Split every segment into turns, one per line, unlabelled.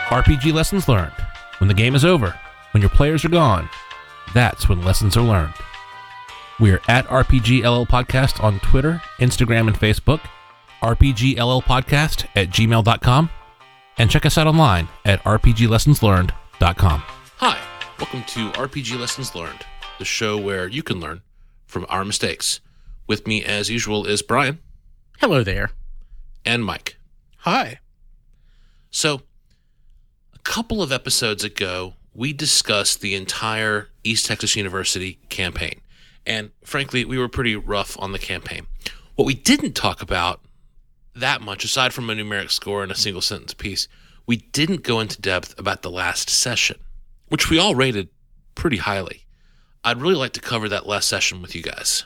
RPG Lessons Learned. When the game is over, when your players are gone, that's when lessons are learned. We're at RPGLL Podcast on Twitter, Instagram, and Facebook, rpgllpodcast@gmail.com, and check us out online at rpglessonslearned.com. Hi, welcome to RPG Lessons Learned, the show where you can learn from our mistakes. With me, as usual, is Brian.
Hello there.
And Mike.
Hi.
So, a couple of episodes ago, we discussed the entire East Texas University campaign. And frankly, we were pretty rough on the campaign. What we didn't talk about that much, aside from a numeric score and a single sentence piece, we didn't go into depth about the last session, which we all rated pretty highly. I'd really like to cover that last session with you guys.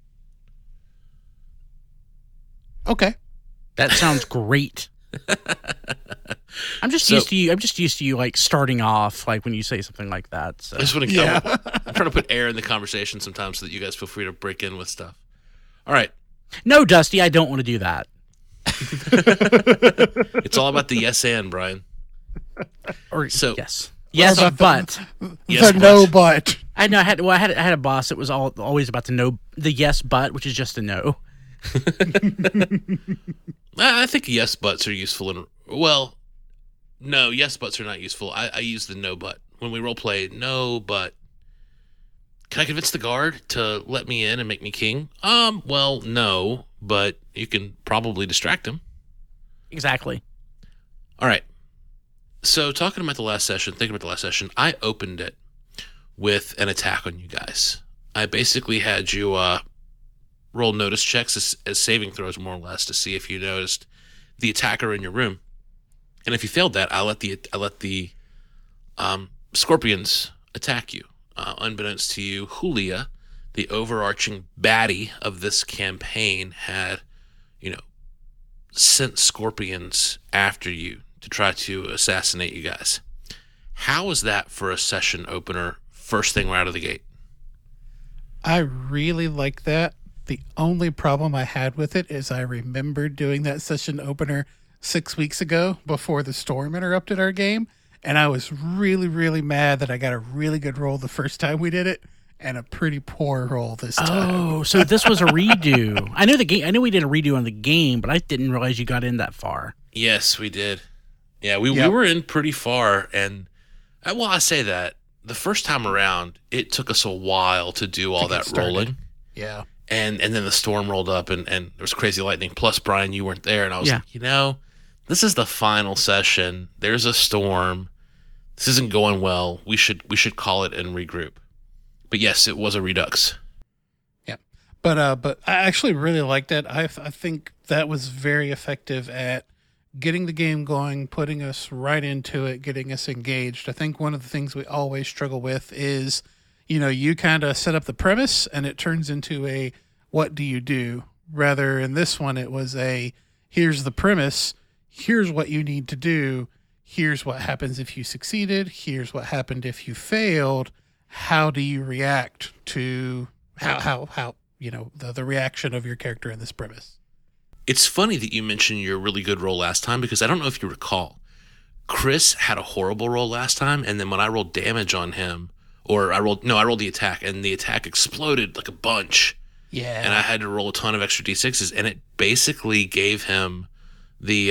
Okay.
That sounds great. I'm just used to you like starting off like when you say something like that. So.
I just want to I'm trying to put air in the conversation sometimes so that you guys feel free to break in with stuff. All right.
No, Dusty, I don't want to do that.
It's all about the yes and, Brian.
Yes. Yes, but.
Yes, no, but.
I know. I had a boss that was always about the no, the yes, but, which is just a no.
I think yes buts are useful. No, yes buts are not useful. I use the no but. When we roleplay, no but. Can I convince the guard to let me in and make me king? Well, no, but you can probably distract him.
Exactly.
All right. So thinking about the last session, I opened it with an attack on you guys. I basically had you roll notice checks as saving throws, more or less, to see if you noticed the attacker in your room. And if you failed that, I let the scorpions attack you. Unbeknownst to you, Julia, the overarching baddie of this campaign, had, sent scorpions after you to try to assassinate you guys. How was that for a session opener, first thing right out of the gate?
I really like that. The only problem I had with it is I remembered doing that session opener 6 weeks ago before the storm interrupted our game, and I was really, really mad that I got a really good roll the first time we did it and a pretty poor roll this time.
Oh, so this was a redo. I knew we did a redo on the game, but I didn't realize you got in that far.
Yes, we did. Yeah, we were in pretty far, and I say that the first time around, it took us a while to do all that rolling.
Yeah.
And then the storm rolled up and there was crazy lightning. Plus, Brian, you weren't there. And I was like, this is the final session. There's a storm. This isn't going well. We should call it and regroup. But yes, it was a redux.
Yeah. But I actually really liked that. I think that was very effective at getting the game going, putting us right into it, getting us engaged. I think one of the things we always struggle with is, you kind of set up the premise and it turns into a, what do you do? Rather, in this one, it was a, here's the premise, here's what you need to do, here's what happens if you succeeded, here's what happened if you failed, how do you react to how the reaction of your character in this premise.
It's funny that you mentioned your really good roll last time, because I don't know if you recall, Chris had a horrible roll last time, and then when I rolled damage on him, I rolled the attack, and the attack exploded like a bunch.
Yeah.
And I had to roll a ton of extra D6s, and it basically gave him the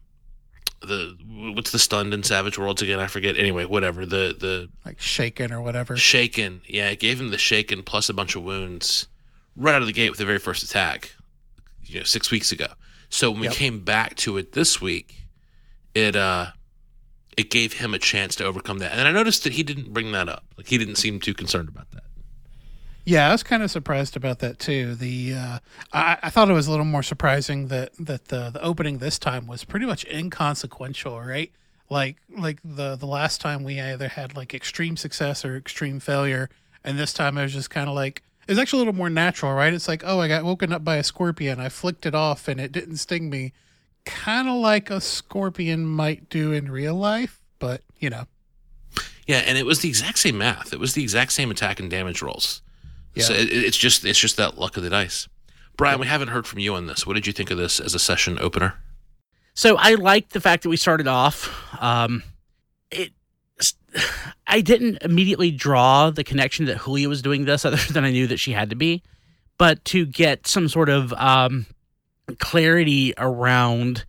what's the stunned in Savage Worlds again? I forget. Anyway, whatever. The
like shaken or whatever.
Shaken. Yeah, it gave him the shaken plus a bunch of wounds right out of the gate with the very first attack, 6 weeks ago. So when we came back to it this week, it gave him a chance to overcome that. And I noticed that he didn't bring that up. Like, he didn't seem too concerned about that.
Yeah, I was kind of surprised about that too. I thought it was a little more surprising that the opening this time was pretty much inconsequential, right? Like the last time we either had like extreme success or extreme failure, and this time it was just kind of like, it's actually a little more natural, right? It's like, oh, I got woken up by a scorpion, I flicked it off and it didn't sting me. Kind of like a scorpion might do in real life, but Yeah,
and it was the exact same math. It was the exact same attack and damage rolls. Yeah. So it's just that luck of the dice. Brian, we haven't heard from you on this. What did you think of this as a session opener?
So I liked the fact that we started off it. I didn't immediately draw the connection that Julia was doing this, other than I knew that she had to be. But to get some sort of clarity around,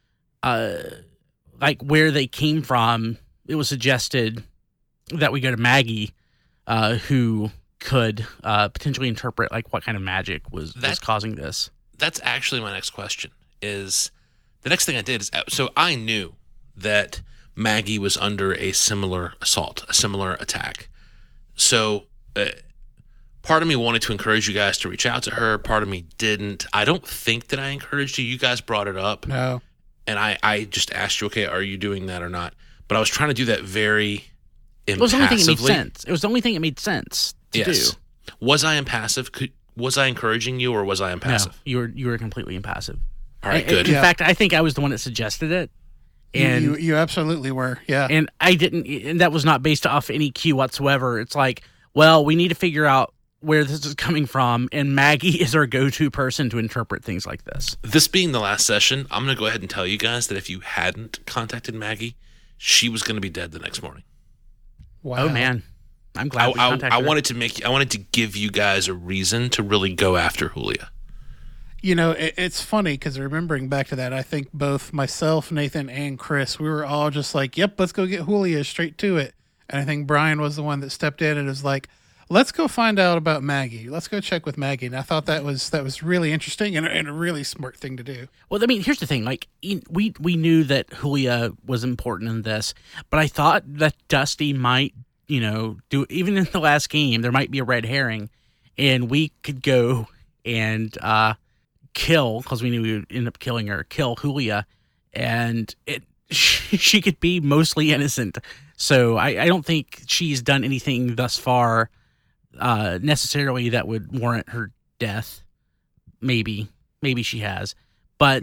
like where they came from, it was suggested that we go to Maggie, who could potentially interpret like what kind of magic was causing this.
That's actually my next question. Is the next thing I did is, so I knew that Maggie was under a similar assault, a similar attack. So part of me wanted to encourage you guys to reach out to her. Part of me didn't. I don't think that I encouraged you. You guys brought it up.
No.
And I just asked you, okay, are you doing that or not? But I was trying to do that very impassively.
It was the only thing that made sense. It was the only thing that made sense to do.
Was I impassive? Was I encouraging you, or was I impassive?
No, you were completely impassive.
All right, good.
In fact, I think I was the one that suggested it. And
you absolutely were, yeah.
And I didn't, and that was not based off any cue whatsoever. It's like, well, we need to figure out where this is coming from, and Maggie is our go-to person to interpret things like this.
This being the last session, I'm going to go ahead and tell you guys that if you hadn't contacted Maggie, she was going to be dead the next morning.
Wow.
Oh man, I'm glad we contacted her.
I wanted to give you guys a reason to really go after Julia.
You know, it's funny because remembering back to that, I think both myself, Nathan, and Chris, we were all just like, yep, let's go get Julia, straight to it. And I think Brian was the one that stepped in and was like, let's go find out about Maggie. Let's go check with Maggie. And I thought that was really interesting and a really smart thing to do.
Well, I mean, here's the thing. Like, we knew that Julia was important in this, but I thought that Dusty might, do, even in the last game, there might be a red herring, and we could go and kill, because we knew we would end up killing her, kill Julia, and she could be mostly innocent. So I don't think she's done anything thus far necessarily that would warrant her death. Maybe she has, but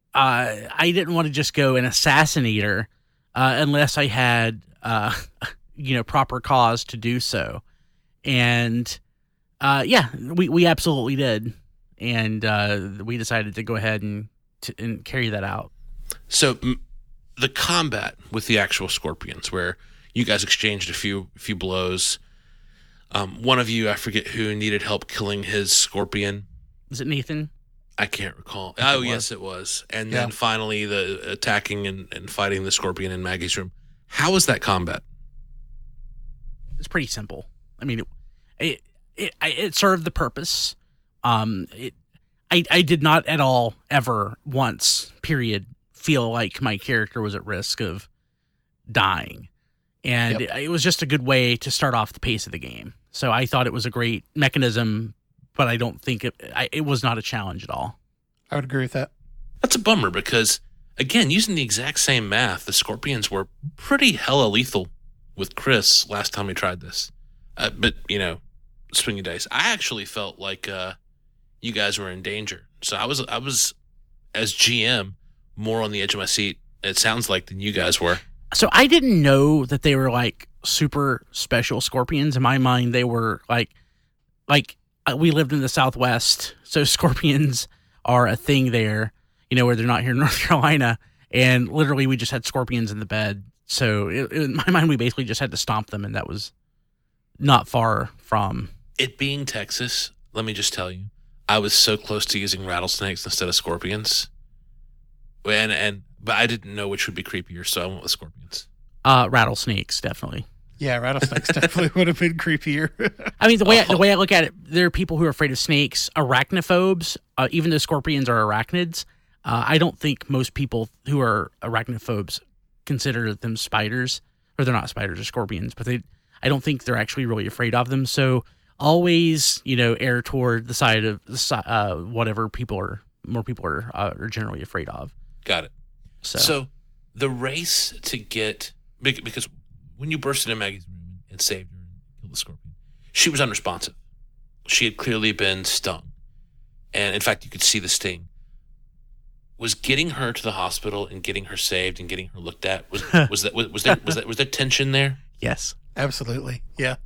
I didn't want to just go and assassinate her unless I had proper cause to do so. And we absolutely did. And we decided to go ahead and carry that out.
So the combat with the actual scorpions, where you guys exchanged a few blows. One of you, I forget who, needed help killing his scorpion.
Was it Nathan?
I can't recall. Oh, yes, it was. And then finally the attacking and fighting the scorpion in Maggie's room. How was that combat?
It's pretty simple. I mean, it served the purpose. I did not at all ever once, period, feel like my character was at risk of dying. And it was just a good way to start off the pace of the game. So I thought it was a great mechanism, but I don't think it was not a challenge at all.
I would agree with that.
That's a bummer because, again, using the exact same math, the scorpions were pretty hella lethal with Chris last time we tried this. But, swinging dice. I actually felt like you guys were in danger. So I was as GM more on the edge of my seat, it sounds like, than you guys were.
So I didn't know that they were like super special scorpions. In my mind, they were like we lived in the Southwest, so scorpions are a thing there, where they're not here in North Carolina. And literally we just had scorpions in the bed. So in my mind, we basically just had to stomp them, and that was not far from
it being Texas. Let me just tell you, I was so close to using rattlesnakes instead of scorpions. But I didn't know which would be creepier, so I went with scorpions.
Rattlesnakes, definitely.
Yeah, rattlesnakes definitely would have been creepier.
I mean, the way I look at it, there are people who are afraid of snakes, arachnophobes. Even though scorpions are arachnids, I don't think most people who are arachnophobes consider them spiders, or they're not spiders or scorpions, but I don't think they're actually really afraid of them. So always, err toward the side of whatever more people are generally afraid of.
Got it. So the race to get, because when you bursted in Maggie's room and saved her and killed the scorpion, she was unresponsive. She had clearly been stung, and in fact, you could see the sting. Was getting her to the hospital and getting her saved and getting her looked at was there tension there?
Yes,
absolutely. Yeah.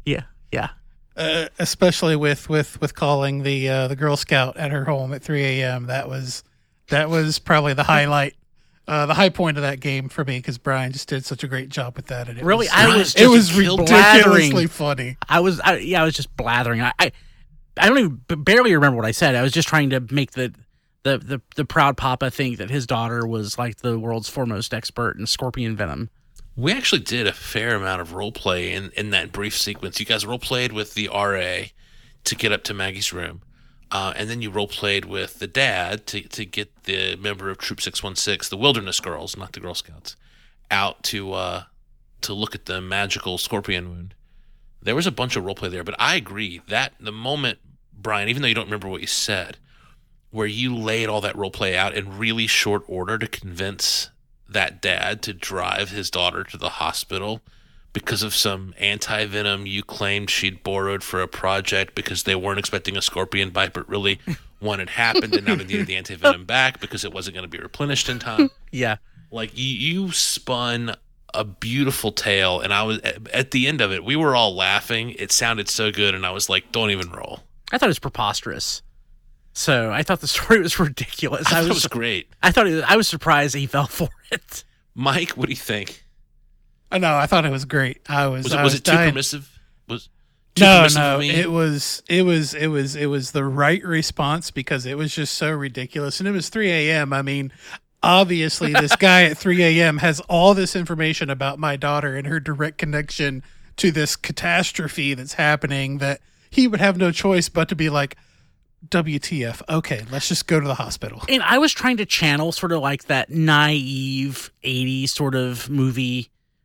Especially
with calling the Girl Scout at her home at 3 a.m. That was probably the highlight the high point of that game for me because Brian just did such a great job with that. And it
Really,
was,
I was
it was
just
ridiculously
blathering.
funny.
I was just blathering. I don't even barely remember what I said. I was just trying to make the proud papa think that his daughter was like the world's foremost expert in scorpion venom.
We actually did a fair amount of role play in that brief sequence. You guys role played with the RA to get up to Maggie's room. And then you role played with the dad to get the member of Troop 616, the Wilderness Girls, not the Girl Scouts, out to look at the magical scorpion wound. There was a bunch of role play there, but I agree that the moment, Brian, even though you don't remember what you said, where you laid all that role play out in really short order to convince that dad to drive his daughter to the hospital because of some anti-venom you claimed she'd borrowed for a project because they weren't expecting a scorpion bite, but really one had happened and now they needed the anti-venom back because it wasn't going to be replenished in time.
Yeah.
Like you spun a beautiful tale, and I was at the end of it, we were all laughing. It sounded so good, and I was like, don't even roll.
I thought it was preposterous. So I thought the story was ridiculous.
I thought it was great.
I was surprised he fell for it.
Mike, what do you think?
No, I thought it was great.
Was it too
dying.
permissive? Was too
No,
permissive
no,
of me?
it was the right response because it was just so ridiculous, and it was 3 a.m. I mean, obviously, this guy at 3 a.m. has all this information about my daughter and her direct connection to this catastrophe that's happening that he would have no choice but to be like, WTF? Okay, let's just go to the hospital.
And I was trying to channel sort of like that naive 80s sort of movie,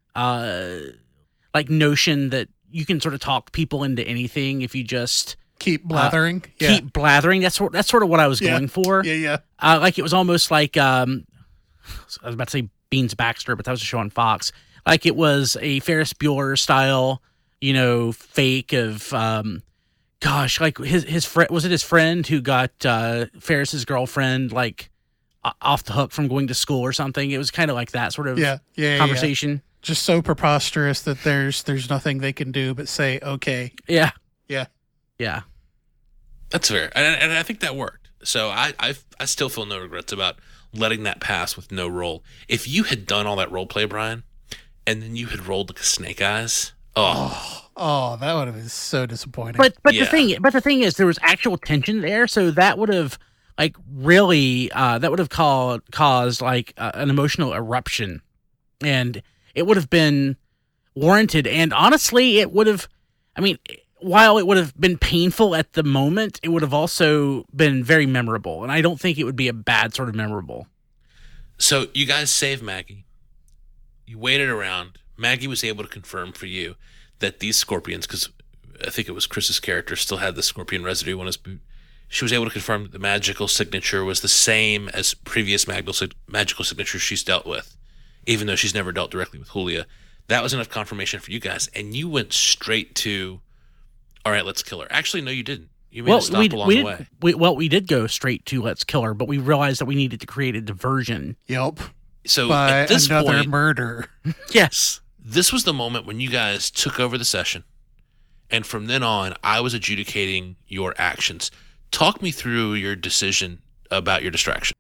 like notion that you can sort of talk people into anything if you just
Keep blathering.
keep blathering. That's sort of what I was going for.
Yeah.
Like it was almost like I was about to say Beans Baxter, but that was a show on Fox. Like it was a Ferris Bueller style, fake of gosh, like his friend, was it his friend who got Ferris's girlfriend like off the hook from going to school or something? It was kind of like that sort of conversation.
Just so preposterous that there's nothing they can do but say okay.
Yeah.
Yeah.
That's fair, and I think that worked. So I still feel no regrets about letting that pass with no roll. If you had done all that role play, Brian, and then you had rolled like a Snake Eyes,
Oh, that would have been so disappointing.
But
Yeah.
the thing is, there was actual tension there, so that would have like really caused like an emotional eruption, and it would have been warranted. And honestly, it would have. I mean, while it would have been painful at the moment, it would have also been very memorable, and I don't think it would be a bad sort of memorable.
So you guys saved Maggie. You waited around. Maggie was able to confirm for you that these scorpions, because I think it was Chris's character, still had the scorpion residue on his boot. She was able to confirm that the magical signature was the same as previous magical signatures she's dealt with, even though she's never dealt directly with Julia. That was enough confirmation for you guys, and you went straight to, all right, let's kill her. Actually, no, you didn't. You made a stop along the way.
We did go straight to let's kill her, but we realized that we needed to create a diversion.
Yep.
So
By
at this
another
point,
murder.
Yes.
this was the moment when you guys took over the session, and from then on, I was adjudicating your actions. Talk me through your decision about your distraction.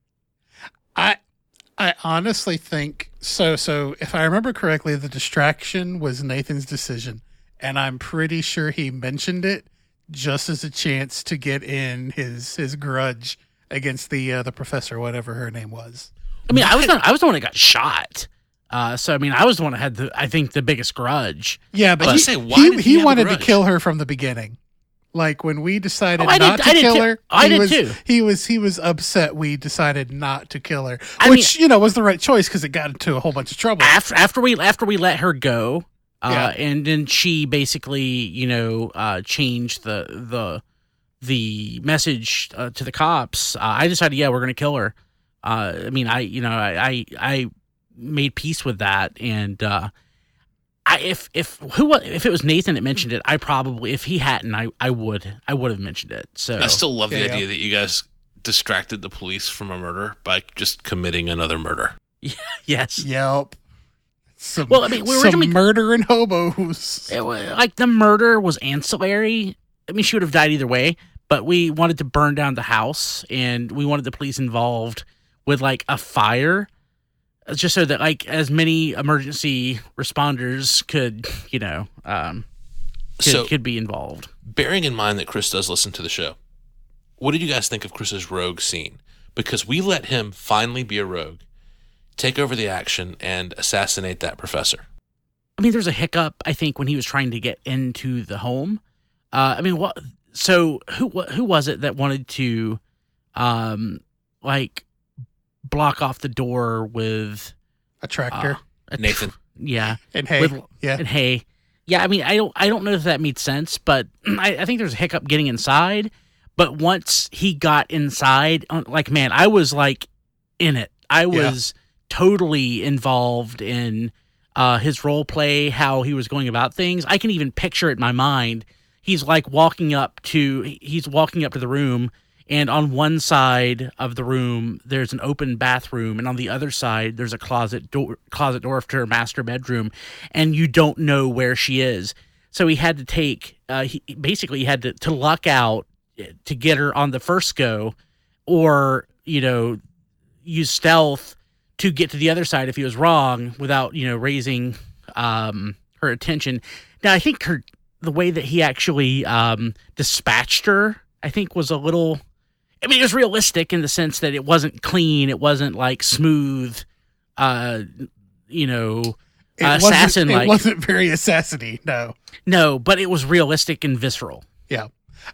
I honestly think so. So if I remember correctly, the distraction was Nathan's decision, and I'm pretty sure he mentioned it just as a chance to get in his grudge against the professor, whatever her name was.
I mean, I was the one that got shot. So I mean, I was the one that had the biggest grudge.
Yeah, but
I say, why did he have a
wanted to
grudge?
kill her from the beginning. Like when we decided
I
not
did-
to
I did
kill
too.
her,
I
he
did
was,
too.
He was upset we decided not to kill her,
I
which was the right choice because it got into a whole bunch of trouble.
After we let her go,
Yeah.
and then she basically changed the message to the cops. I decided, we're gonna kill her. I mean, I made peace with that, and if it was Nathan that mentioned it, I probably, if he hadn't, I would have mentioned it. So
I still love the
Yeah.
idea that you guys distracted the police from a murder by just committing another murder.
yes.
Yep. Some,
Well, I mean, we
some
originally-
murdering hobos.
It was, like the murder was ancillary. I mean, she would have died either way, but we wanted to burn down the house, and we wanted the police involved with like a fire just so that like as many emergency responders could, could be involved.
Bearing in mind that Chris does listen to the show, what did you guys think of Chris's rogue scene? Because we let him finally be a rogue, take over the action, and assassinate that professor.
I mean, there's a hiccup, I think, when he was trying to get into the home. What? So who was it that wanted to, block off the door with
A tractor.
Nathan.
Yeah.
And hay.
And hay. Yeah, I mean, I don't know if that made sense, but I think there's a hiccup getting inside. But once he got inside, man, I was like in it. I was totally involved in his role play, how he was going about things. I can even picture it in my mind. He's walking up to the room, and on one side of the room there's an open bathroom, and on the other side there's a closet door to her master bedroom, and you don't know where she is. So he had to take he had to luck out to get her on the first go, or use stealth to get to the other side if he was wrong without raising her attention. Now I think the way that he actually dispatched her, I think, was a little. I mean, it was realistic in the sense that it wasn't clean, it wasn't smooth, assassin.
It wasn't very assassiny.
No, but it was realistic and visceral.
Yeah.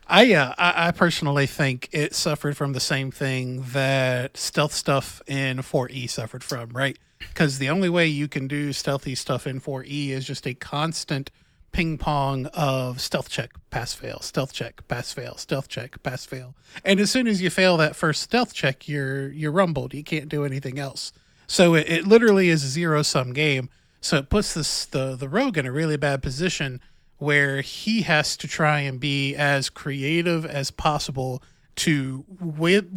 I personally think it suffered from the same thing that stealth stuff in 4E suffered from, right? Because the only way you can do stealthy stuff in 4E is just a constant ping pong of stealth check, pass fail, stealth check, pass fail, stealth check, pass fail. And as soon as you fail that first stealth check, you're rumbled. You can't do anything else. So it literally is a zero-sum game. So it puts the rogue in a really bad position where he has to try and be as creative as possible to weave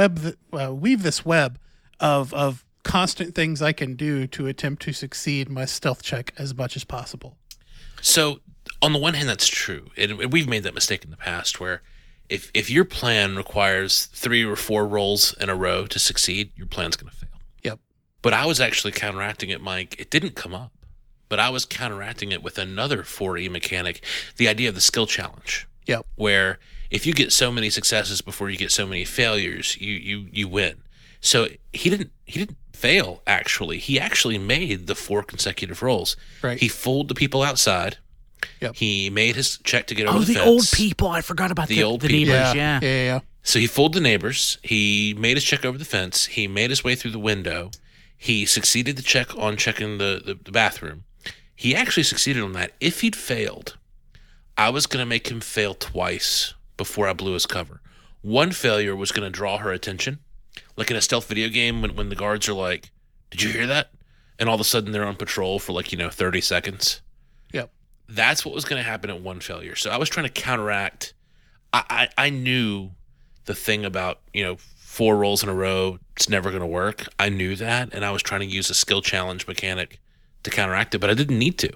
this web of constant things I can do to attempt to succeed my stealth check as much as possible.
So on the one hand, that's true. And we've made that mistake in the past where if your plan requires 3 or 4 rolls in a row to succeed, your plan's going to fail.
Yep.
But I was actually counteracting it, Mike. It didn't come up. But I was counteracting it with another 4E mechanic, the idea of the skill challenge.
Yep.
Where if you get so many successes before you get so many failures, you win. So he didn't fail, actually. He actually made the 4 consecutive rolls.
Right.
He fooled the people outside.
Yep.
He made his check to get over the fence.
Oh, the old people. I forgot about the
old
the
people.
neighbors.
Yeah.
So he fooled the neighbors. He made his check over the fence. He made his way through the window. He succeeded the check on checking the bathroom. He actually succeeded on that. If he'd failed, I was going to make him fail twice before I blew his cover. One failure was going to draw her attention. Like in a stealth video game when the guards are like, "Did you hear that?" And all of a sudden they're on patrol for 30 seconds.
Yep.
That's what was going to happen at one failure. So I was trying to counteract. I knew the thing about, 4 rolls in a row, it's never going to work. I knew that, and I was trying to use a skill challenge mechanic to counteract it, but I didn't need to.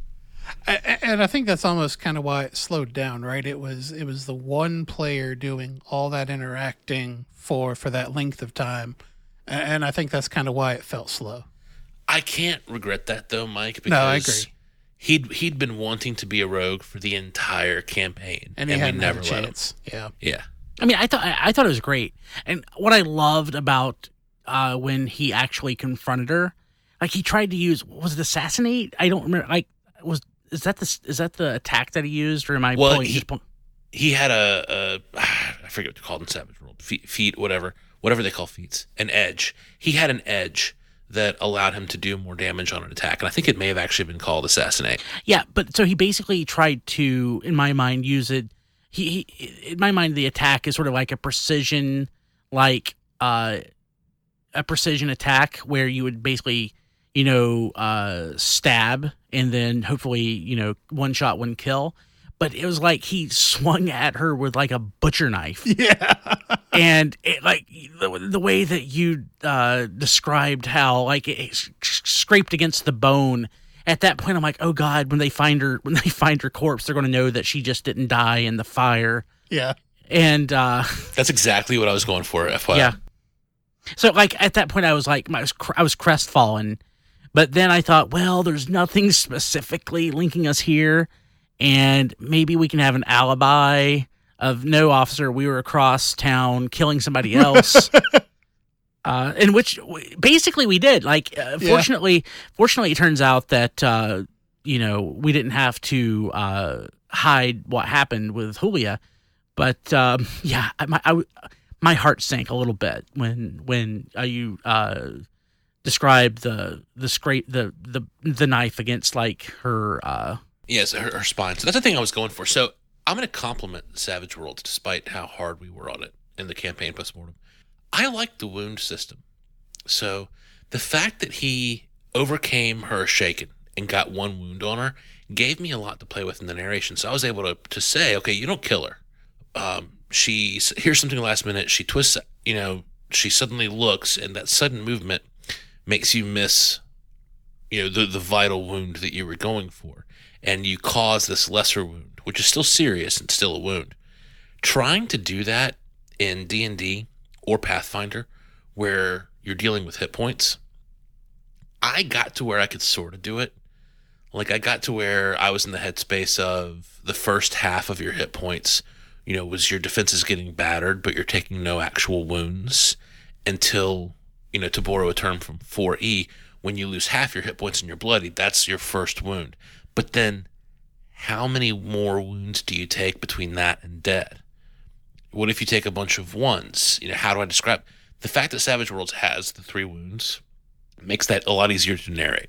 And I think that's almost kind of why it slowed down, right? It was the one player doing all that interacting for that length of time, and I think that's kind of why it felt slow.
I can't regret that though, Mike. Because
no, I agree.
He'd been wanting to be a rogue for the entire campaign,
and we
never
had a chance.
Yeah.
I mean, I thought it was great, and what I loved about when he actually confronted her, he tried to use, was it assassinate? I don't remember. Is that the attack that he used, or am I?
Well, he had I forget what they're called in Savage World. Feet, whatever they call feats. An edge. He had an edge that allowed him to do more damage on an attack, and I think it may have actually been called assassinate.
Yeah, but so he basically tried to, in my mind, use it. He in my mind, the attack is sort of like a precision, a precision attack where you would basically, stab and then hopefully, one shot, one kill. But it was like he swung at her with a butcher knife.
Yeah.
And it, the way that you described how it scraped against the bone. At that point, I'm like, oh God, when they find her corpse, they're going to know that she just didn't die in the fire.
Yeah.
And
that's exactly what I was going for, FYI.
Yeah. So, like, at that point, I was like, I was crestfallen. But then I thought, well, there's nothing specifically linking us here. And maybe we can have an alibi of no, officer, we were across town killing somebody else. In which basically we did. Like, fortunately, it turns out that, we didn't have to hide what happened with Julia. But, my heart sank a little bit when you described the knife against, like, her.
Yes, her spine. So that's the thing I was going for. So I'm going to compliment Savage Worlds, despite how hard we were on it in the campaign postmortem. I like the wound system. So the fact that he overcame her shaken and got one wound on her gave me a lot to play with in the narration. So I was able to say, okay, you don't kill her. Here's something last minute. She twists, she suddenly looks, and that sudden movement makes you miss, the vital wound that you were going for. And you cause this lesser wound, which is still serious and still a wound. Trying to do that in D&D or Pathfinder, where you're dealing with hit points, I got to where I could sort of do it. Like, I got to where I was in the headspace of the first half of your hit points, was your defenses getting battered, but you're taking no actual wounds until, to borrow a term from 4E, when you lose half your hit points and you're bloody, that's your first wound. But then, how many more wounds do you take between that and dead? What if you take a bunch of ones? How do I describe? The fact that Savage Worlds has the 3 wounds makes that a lot easier to narrate.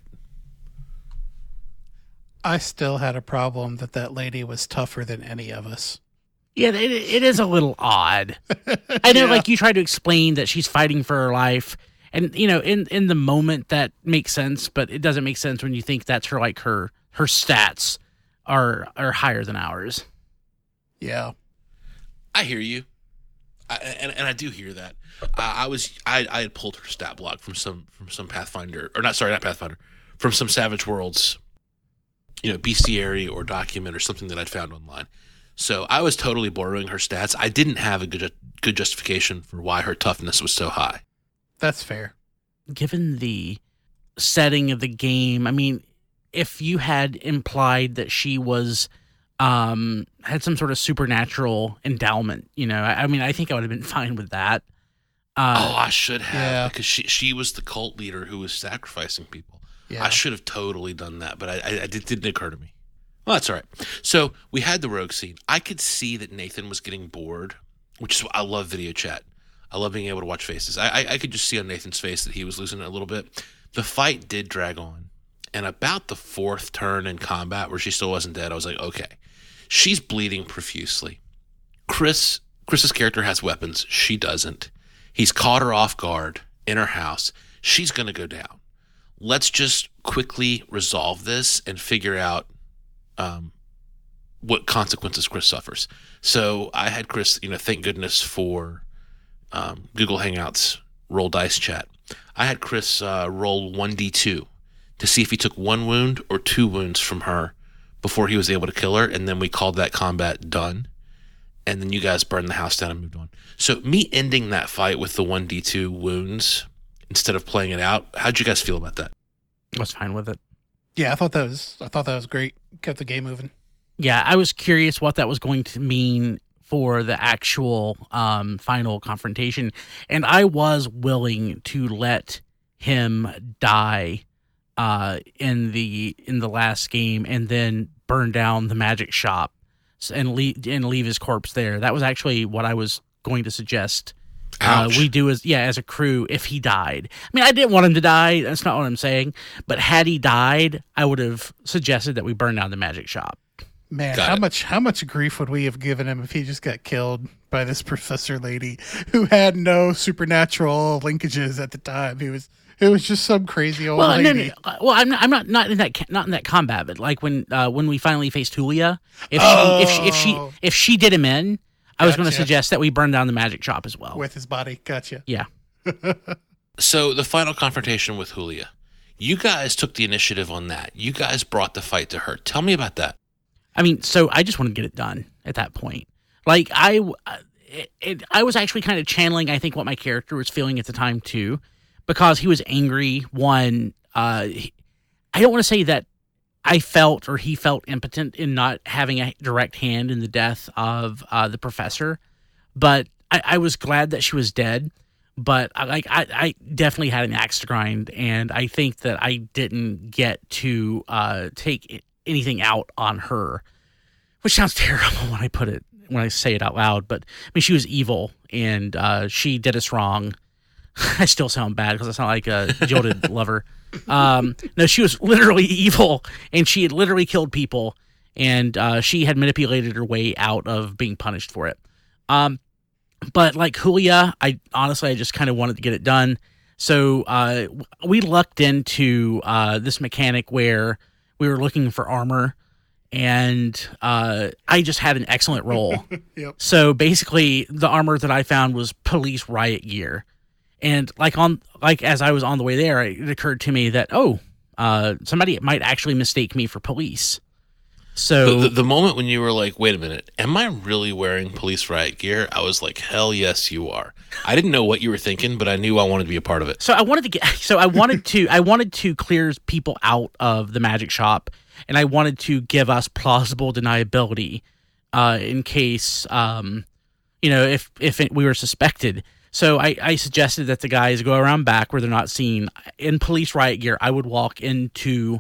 I still had a problem that lady was tougher than any of us.
Yeah, it is a little odd. I know, like, you try to explain that she's fighting for her life, and, in the moment that makes sense, but it doesn't make sense when you think that's her stats are higher than ours.
Yeah.
I hear you. And I do hear that. I had pulled her stat block from some Pathfinder, or not Pathfinder, from some Savage Worlds, bestiary or document or something that I'd found online. So I was totally borrowing her stats. I didn't have a good justification for why her toughness was so high.
That's fair.
Given the setting of the game, I mean, if you had implied that she was had some sort of supernatural endowment, I think I would have been fine with that.
I should have, because she was the cult leader who was sacrificing people. Yeah. I should have totally done that, but it didn't occur to me. Well, that's all right. So we had the rogue scene. I could see that Nathan was getting bored, which is, I love video chat. I love being able to watch faces. I could just see on Nathan's face that he was losing it a little bit. The fight did drag on. And about the 4th turn in combat where she still wasn't dead, I was like, okay, she's bleeding profusely. Chris's character has weapons. She doesn't. He's caught her off guard in her house. She's going to go down. Let's just quickly resolve this and figure out what consequences Chris suffers. So I had Chris, thank goodness for Google Hangouts roll dice chat. I had Chris roll 1d2 to see if he took 1 wound or 2 wounds from her before he was able to kill her, and then we called that combat done. And then you guys burned the house down and moved on. So me ending that fight with the 1d2 wounds instead of playing it out, how'd you guys feel about that?
I was fine with it.
Yeah, I thought that was great. Kept the game moving.
Yeah, I was curious what that was going to mean for the actual final confrontation, and I was willing to let him die in the last game and then burn down the magic shop and leave his corpse there. That was actually what I was going to suggest. We do as a crew if he died. I mean, I didn't want him to die. That's not what I'm saying. But had he died, I would have suggested that we burn down the magic shop.
Man, how much grief would we have given him if he just got killed by this professor lady who had no supernatural linkages at the time? It was just some crazy old lady.
No. Well, I'm not in that combat, but like when we finally faced Julia, if she did him in, I was going to suggest that we burn down the magic shop as well
with his body. Gotcha.
Yeah.
So the final confrontation with Julia, you guys took the initiative on that. You guys brought the fight to her. Tell me about that.
I mean, so I just want to get it done at that point. Like I was actually kind of channeling, I think, what my character was feeling at the time too, because he was angry. One, I don't want to say that I felt or he felt impotent in not having a direct hand in the death of the professor, but I was glad that she was dead. But I definitely had an axe to grind, and I think that I didn't get to take anything out on her, which sounds terrible when I say it out loud. But I mean, she was evil, and she did us wrong. I still sound bad because I sound like a jilted lover. No, she was literally evil, and she had literally killed people, and she had manipulated her way out of being punished for it. But like Julia, I just kind of wanted to get it done. So we lucked into this mechanic where we were looking for armor, and I just had an excellent roll.
Yep.
So basically, the armor that I found was police riot gear. And as I was on the way there, it occurred to me that somebody might actually mistake me for police. So
the moment when you were like, "Wait a minute, am I really wearing police riot gear?" I was like, "Hell yes, you are." I didn't know what you were thinking, but I knew I wanted to be a part of it.
So I wanted to clear people out of the magic shop, and I wanted to give us plausible deniability in case if we were suspected. So I suggested that the guys go around back where they're not seen in police riot gear. I would walk into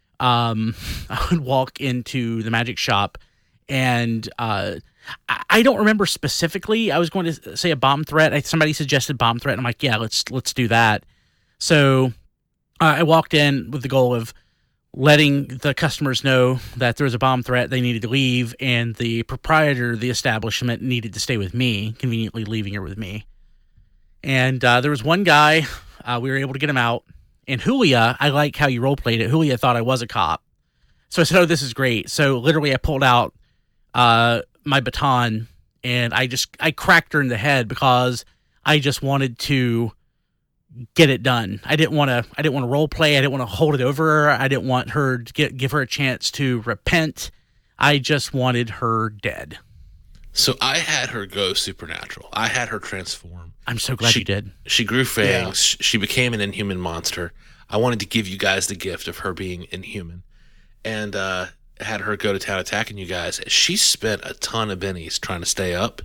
the magic shop, and I don't remember specifically. I was going to say a bomb threat. Somebody suggested bomb threat. And I'm like, yeah, let's do that. So I walked in with the goal of letting the customers know that there was a bomb threat. They needed to leave, and the proprietor of the establishment needed to stay with me, conveniently leaving her with me. And there was one guy, we were able to get him out. And Julia, I like how you role-played it. Julia thought I was a cop. So I said, oh, this is great. So literally I pulled out my baton, and I cracked her in the head because I just wanted to get it done. I didn't want to role-play. I didn't want to hold it over her. I didn't want her to give her a chance to repent. I just wanted her dead.
So I had her go supernatural. I had her transform.
I'm so glad you did.
She grew fangs. Yeah. She became an inhuman monster. I wanted to give you guys the gift of her being inhuman. And had her go to town attacking you guys. She spent a ton of bennies trying to stay up.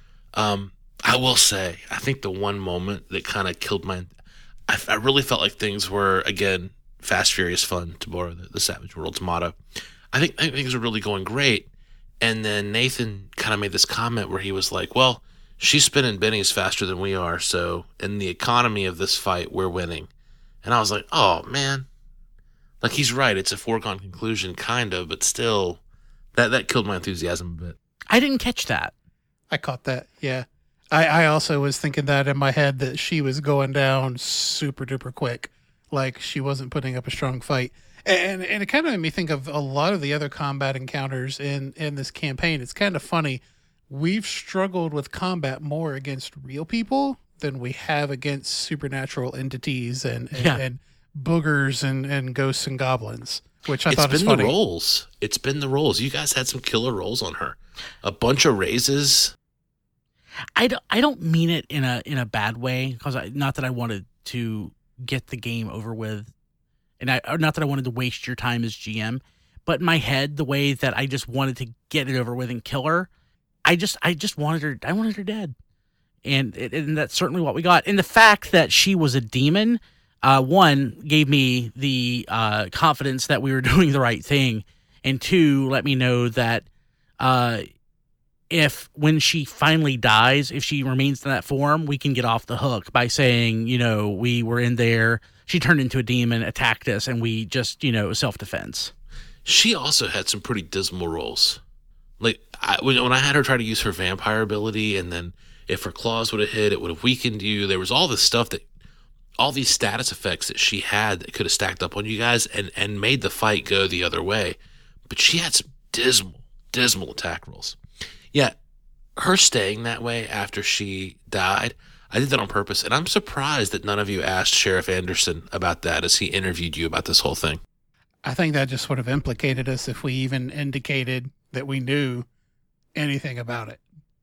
I will say, I think the one moment that kind of killed I really felt like things were, again, fast, furious, fun, to borrow the Savage Worlds motto. I think things were really going great. And then Nathan kind of made this comment where he was like, well, she's spinning bennies faster than we are, so in the economy of this fight, we're winning. And I was like, oh, man. Like, he's right. It's a foregone conclusion, kind of, but still, that killed my enthusiasm a bit.
I didn't catch that.
I caught that, yeah. I also was thinking that in my head, that she was going down super duper quick. Like, she wasn't putting up a strong fight. And it kind of made me think of a lot of the other combat encounters in this campaign. It's kind of funny. We've struggled with combat more against real people than we have against supernatural entities and boogers and ghosts and goblins, which I thought was funny.
It's been the rolls. You guys had some killer rolls on her. A bunch of raises.
I don't mean it in a bad way, because not that I wanted to get the game over with. And not that I wanted to waste your time as GM, but in my head, the way that I just wanted to get it over with and kill her, I just wanted her. I wanted her dead, and that's certainly what we got. And the fact that she was a demon, one, gave me the confidence that we were doing the right thing, and two, let me know that if when she finally dies, if she remains in that form, we can get off the hook by saying, we were in there. She turned into a demon, attacked us, and we just, self-defense.
She also had some pretty dismal rolls. Like, when I had her try to use her vampire ability, and then if her claws would have hit, it would have weakened you. There was all this stuff all these status effects that she had that could have stacked up on you guys and made the fight go the other way. But she had some dismal attack rolls. Yeah, her staying that way after she died, I did that on purpose, and I'm surprised that none of you asked Sheriff Anderson about that as he interviewed you about this whole thing.
I think that just would have implicated us if we even indicated that we knew anything about it.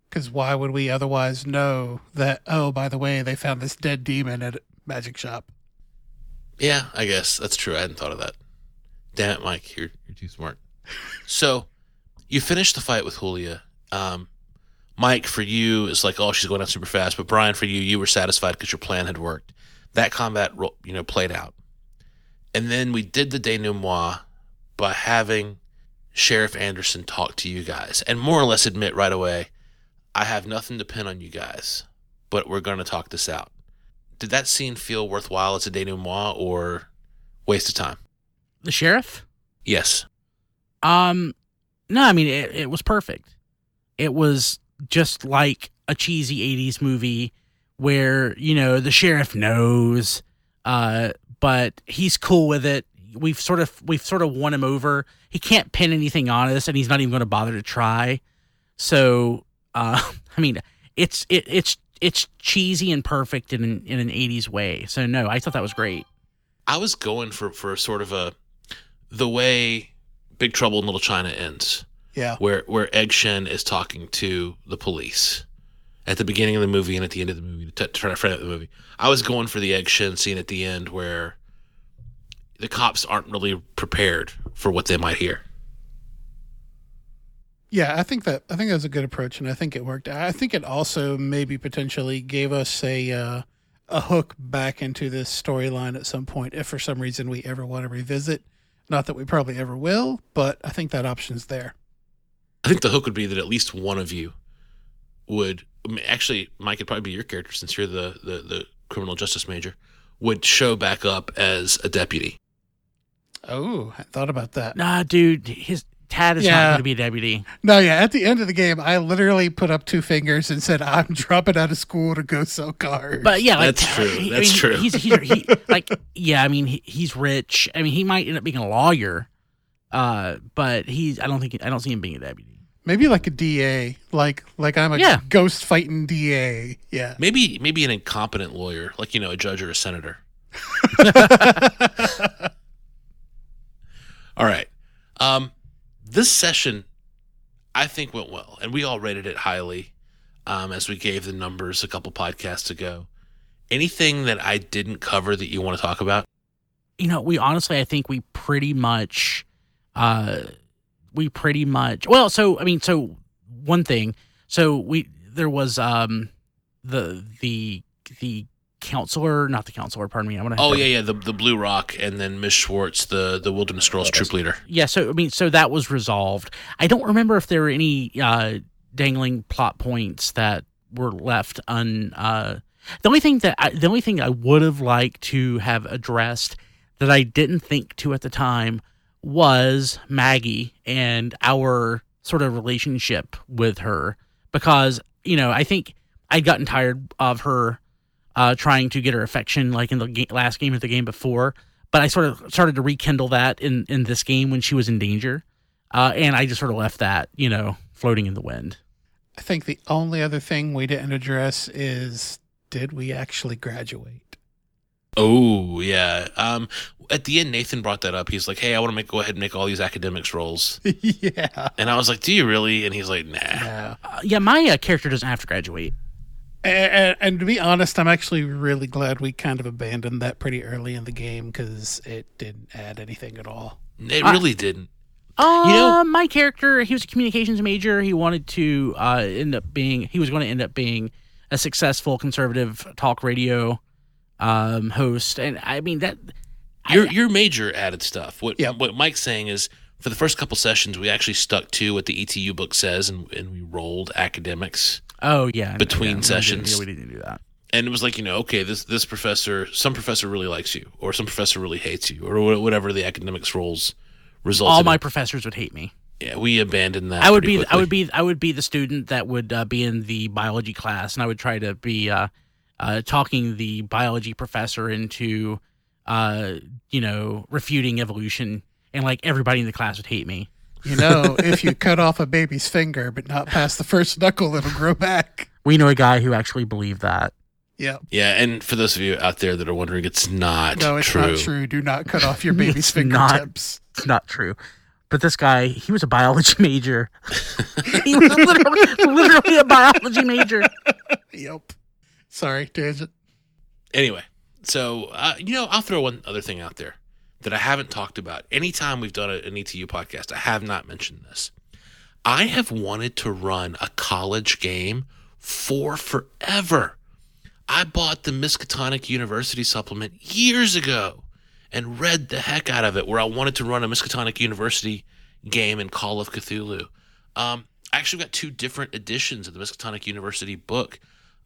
Because why would we otherwise know that, oh, by the way, they found this dead demon at a magic shop?
Yeah, I guess that's true. I hadn't thought of that. Damn it, Mike, you're too smart. So you finish the fight with Julia. Mike, for you, is like, oh, she's going out super fast. But Brian, for you, you were satisfied because your plan had worked. That combat, played out. And then we did the denouement by having Sheriff Anderson talk to you guys and more or less admit right away, I have nothing to pin on you guys, but we're going to talk this out. Did that scene feel worthwhile as a denouement or waste of time?
The sheriff?
Yes.
No, I mean, it was perfect. It was just like a cheesy 80s movie where, the sheriff knows, but he's cool with it. We've sort of won him over. He can't pin anything on us, and he's not even going to bother to try. So, I mean, it's cheesy and perfect in an 80s way. So no, I thought that was great.
I was going for sort of the way Big Trouble in Little China ends.
Yeah.
Where Egg Shen is talking to the police at the beginning of the movie and at the end of the movie to try to frame up the movie. I was going for the Egg Shen scene at the end where the cops aren't really prepared for what they might hear.
Yeah, I think that was a good approach, and I think it worked. I think it also maybe potentially gave us a hook back into this storyline at some point, if for some reason we ever want to revisit. Not that we probably ever will, but I think that option's there.
I think the hook would be that at least one of you would, actually, Mike, it'd probably be your character since you're the criminal justice major, would show back up as a deputy.
Oh, I thought about that.
Nah, dude, Tad is not going to be a deputy.
No, yeah. At the end of the game, I literally put up two fingers and said, "I'm dropping out of school to go sell cars."
But yeah,
that's true. That's true.
He's rich. I mean, he might end up being a lawyer, but I don't see him being a deputy.
Maybe like a DA, like I'm a ghost fighting DA. Yeah.
Maybe an incompetent lawyer, like a judge or a senator. All right. This session, I think, went well, and we all rated it highly as we gave the numbers a couple podcasts ago. Anything that I didn't cover that you want to talk about?
I think we pretty much, one thing. So there was the counselor, not the counselor, pardon me.
The Blue Rock, and then Miss Schwartz, the Wilderness Girls troop leader.
Yeah, so that was resolved. I don't remember if there were any dangling plot points that were left the only thing I would have liked to have addressed that I didn't think to at the time was Maggie and our sort of relationship with her, because I think I'd gotten tired of her trying to get her affection like in the last game or the game before, but I sort of started to rekindle that in this game when she was in danger, and I just sort of left that floating in the wind.
I think the only other thing we didn't address is, did we actually graduate?
Oh yeah. At the end, Nathan brought that up. He's like, "Hey, I want to go ahead and make all these academics rolls."
Yeah.
And I was like, "Do you really?" And he's like, "Nah."
My character doesn't have to graduate.
And to be honest, I'm actually really glad we kind of abandoned that pretty early in the game, because it didn't add anything at all.
It really didn't.
My character, he was a communications major. He wanted to end up being a successful conservative talk radio host, and I mean that.
Your major added stuff. What Mike's saying is, for the first couple sessions, we actually stuck to what the ETU book says, and we rolled academics.
Oh yeah,
between sessions.
We didn't do that.
And it was like, okay, this professor, some professor really likes you, or some professor really hates you, or whatever the academics roles resulted.
All my professors would hate me.
Yeah, we abandoned that.
I would be the student that would be in the biology class, and I would try to be talking the biology professor into refuting evolution, and like everybody in the class would hate me.
If you cut off a baby's finger but not past the first knuckle, it'll grow back.
We know a guy who actually believed that.
Yeah.
Yeah, and for those of you out there that are wondering, it's not true.
No, it's not true. Do not cut off your baby's fingertips.
It's not true. But this guy, he was a biology major. He was literally a biology major.
Yep. Sorry, tangent.
Anyway, so, I'll throw one other thing out there that I haven't talked about. Anytime we've done an ETU podcast, I have not mentioned this. I have wanted to run a college game for forever. I bought the Miskatonic University supplement years ago and read the heck out of it, where I wanted to run a Miskatonic University game in Call of Cthulhu. I actually got 2 different editions of the Miskatonic University book.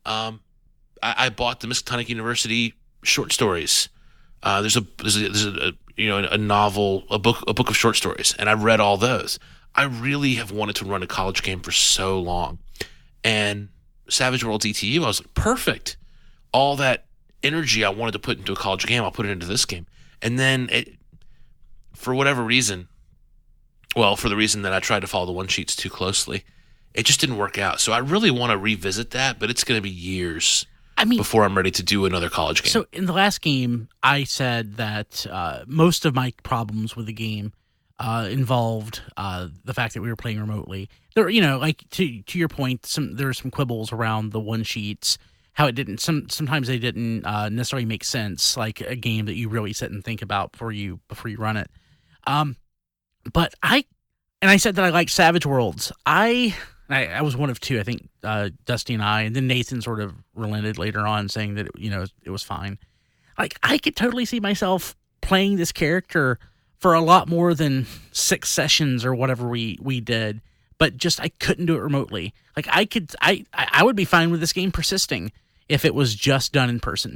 I bought the Miskatonic University short stories. There's a novel, a book of short stories, and I've read all those. I really have wanted to run a college game for so long, and Savage Worlds ETU, I was like, perfect. All that energy I wanted to put into a college game, I'll put it into this game. And then, for whatever reason, for the reason that I tried to follow the one sheets too closely, it just didn't work out. So I really want to revisit that, but it's going to be years before I'm ready to do another college game.
So in the last game, I said that most of my problems with the game involved the fact that we were playing remotely. There, like to your point, there were some quibbles around the one sheets. How it didn't. Sometimes they didn't necessarily make sense, like a game that you really sit and think about before you run it. But I said that I liked Savage Worlds. I was one of 2, I think, Dusty and I, and then Nathan sort of relented later on, saying that it was fine. Like, I could totally see myself playing this character for a lot more than 6 sessions or whatever we did, but just I couldn't do it remotely. Like, I would be fine with this game persisting if it was just done in person.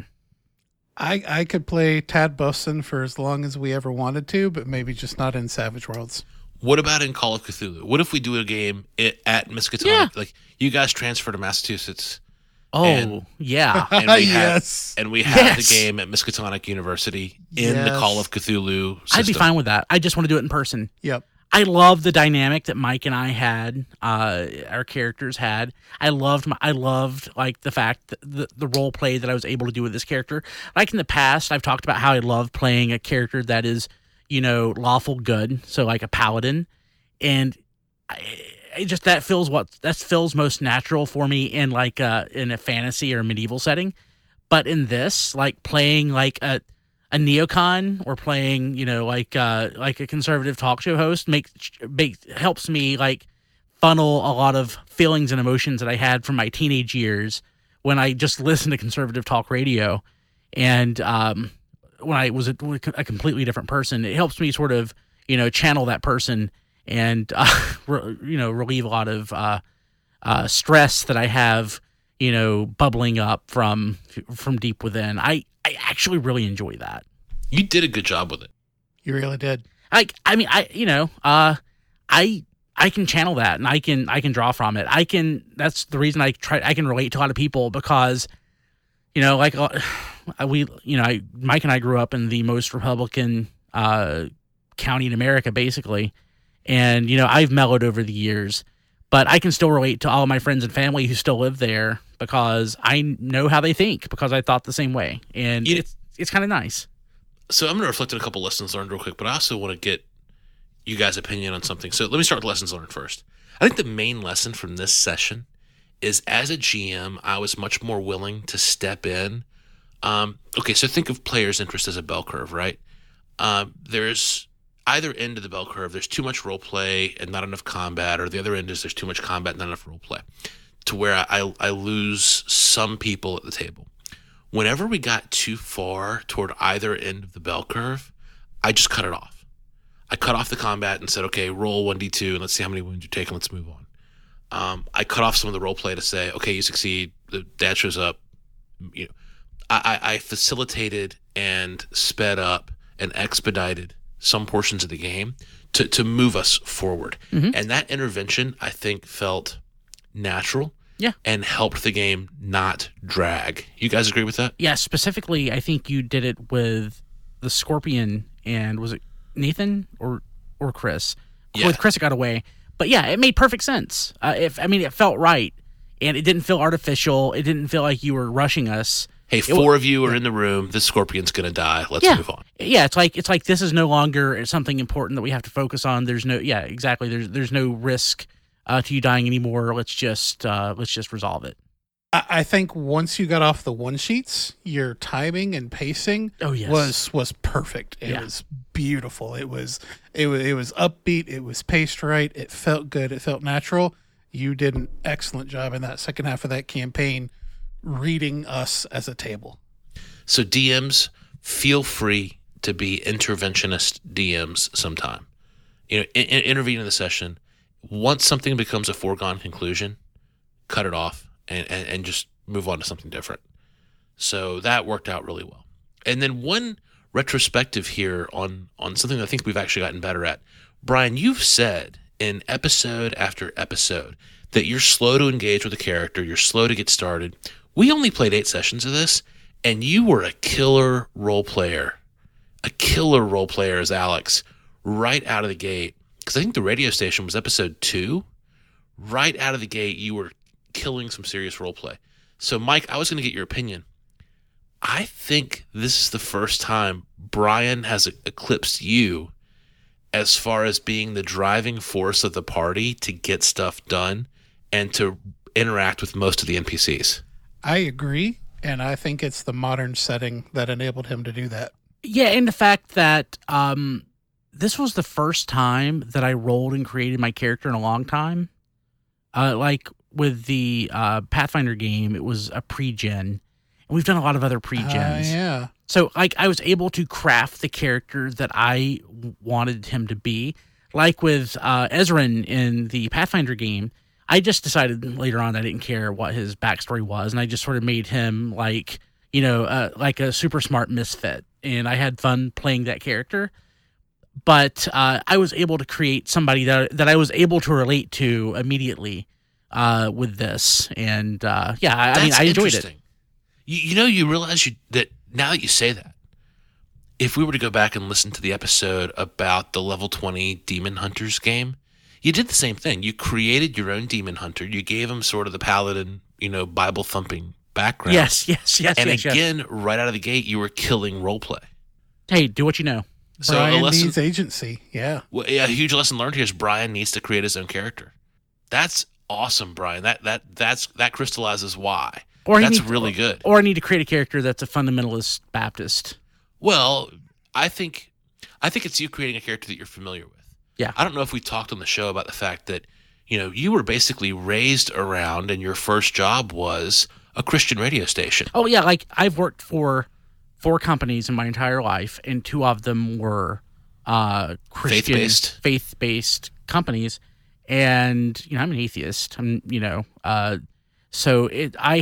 I could play Tad Buffson for as long as we ever wanted to, but maybe just not in Savage Worlds.
What about in Call of Cthulhu? What if we do a game at Miskatonic? Yeah. Like, you guys transfer to Massachusetts.
Oh, yeah.
And we
Yes.
have the game at Miskatonic University in the Call of Cthulhu system.
I'd be fine with that. I just want to do it in person.
Yep.
I love the dynamic that Mike and I had, our characters had. I loved like the fact that the role play that I was able to do with this character. Like in the past, I've talked about how I love playing a character that is, lawful good, so like a paladin, and that feels most natural for me in like in a fantasy or a medieval setting. But in this, like playing like a neocon or playing, like a conservative talk show host helps me like funnel a lot of feelings and emotions that I had from my teenage years when I just listened to conservative talk radio, and when I was a completely different person. It helps me sort of, channel that person and relieve a lot of stress that I have, bubbling up from deep within. I actually really enjoy that.
You did a good job with it.
You really did.
I can channel that, and I can draw from it. That's the reason I can relate to a lot of people, because, Mike and I grew up in the most Republican county in America, basically. And, I've mellowed over the years, but I can still relate to all of my friends and family who still live there, because I know how they think, because I thought the same way. And it's kind of nice.
So I'm going to reflect on a couple lessons learned real quick, but I also want to get you guys' opinion on something. So let me start with lessons learned first. I think the main lesson from this session is, as a GM, I was much more willing to step in. Okay, so think of players' interest as a bell curve, right? There's either end of the bell curve, there's too much role play and not enough combat, or the other end is there's too much combat and not enough role play, to where I lose some people at the table. Whenever we got too far toward either end of the bell curve, I just cut it off. I cut off the combat and said, okay, roll 1d2 and let's see how many wounds you take and let's move on. I cut off some of the role play to say, okay, you succeed, the dad shows up. I facilitated and sped up and expedited some portions of the game to move us forward. Mm-hmm. And that intervention, I think, felt natural.
Yeah.
And helped the game not drag. You guys agree with that?
Yeah, specifically, I think you did it with the Scorpion, and was it Nathan or Chris?
Yeah.
With Chris, it got away. But yeah, it made perfect sense. It felt right, and it didn't feel artificial. It didn't feel like you were rushing us
Hey, four of you are in the room. This scorpion's going to die. Let's move on.
Yeah, it's like this is no longer something important that we have to focus on. There's no exactly. There's no risk to you dying anymore. Let's just resolve it.
I think once you got off the one sheets, your timing and pacing was perfect. It was beautiful. It was upbeat. It was paced right. It felt good. It felt natural. You did an excellent job in that second half of that campaign, reading us as a table.
So DMs, feel free to be interventionist DMs sometime. Intervene in the session. Once something becomes a foregone conclusion, cut it off and just move on to something different. So that worked out really well. And then one retrospective here on something I think we've actually gotten better at. Brian, you've said in episode after episode that you're slow to engage with a character, you're slow to get started. We only played 8 sessions of this, and you were a killer role player as Alex right out of the gate. Because I think the radio station was episode 2. Right out of the gate, you were killing some serious role play. So, Mike, I was going to get your opinion. I think this is the first time Brian has eclipsed you as far as being the driving force of the party to get stuff done and to interact with most of the NPCs.
I agree, and I think it's the modern setting that enabled him to do that.
Yeah, and the fact that this was the first time that I rolled and created my character in a long time. Like with the Pathfinder game, it was a pre-gen. And we've done a lot of other pre-gens.
Yeah.
So like I was able to craft the character that I wanted him to be. Like with Ezran in the Pathfinder game, I just decided later on I didn't care what his backstory was, and I just sort of made him like a super smart misfit, and I had fun playing that character. But I was able to create somebody that I was able to relate to immediately with this, and I mean I enjoyed it.
You realize that now that you say that, if we were to go back and listen to the episode about the level 20 Demon Hunters game, you did the same thing. You created your own Demon Hunter. You gave him sort of the paladin, Bible thumping background.
Yes.
And again, right out of the gate, you were killing roleplay.
Hey, do what you know.
So
Brian needs agency. Yeah.
Well, a huge lesson learned here is Brian needs to create his own character. That's awesome, Brian. That crystallizes why. That's really good.
Or I need to create a character that's a fundamentalist Baptist.
Well, I think it's you creating a character that you're familiar with.
Yeah.
I don't know if we talked on the show about the fact that, you were basically raised around and your first job was a Christian radio station.
Oh, yeah. Like I've worked for 4 companies in my entire life, and 2 of them were Christian, faith-based companies. And, I'm an atheist. So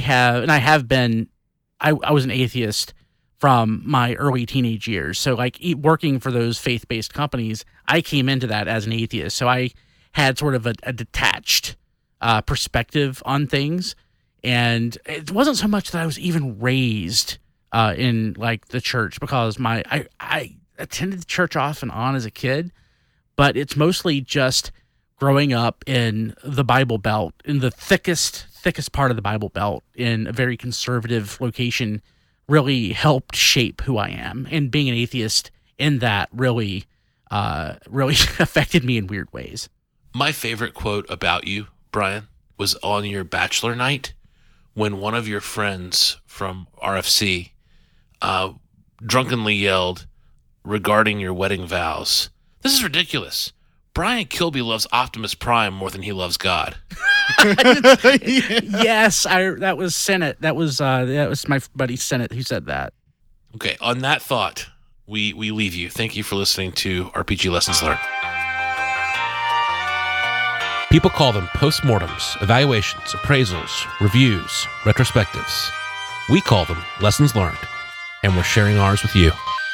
I was an atheist from my early teenage years. So like working for those faith-based companies, I came into that as an atheist. So I had sort of a detached perspective on things. And it wasn't so much that I was even raised in like the church, because I attended the church off and on as a kid, but it's mostly just growing up in the Bible Belt, in the thickest part of the Bible Belt, in a very conservative location, really helped shape who I am. And being an atheist in that really affected me in weird ways.
My favorite quote about you, Brian, was on your bachelor night when one of your friends from RFC drunkenly yelled regarding your wedding vows, "This is ridiculous. Brian Kilby loves Optimus Prime more than he loves God."
Yes, that was Sennett. That was my buddy Sennett who said that.
Okay, on that thought, we leave you. Thank you for listening to RPG Lessons Learned. People call them postmortems, evaluations, appraisals, reviews, retrospectives. We call them lessons learned, and we're sharing ours with you.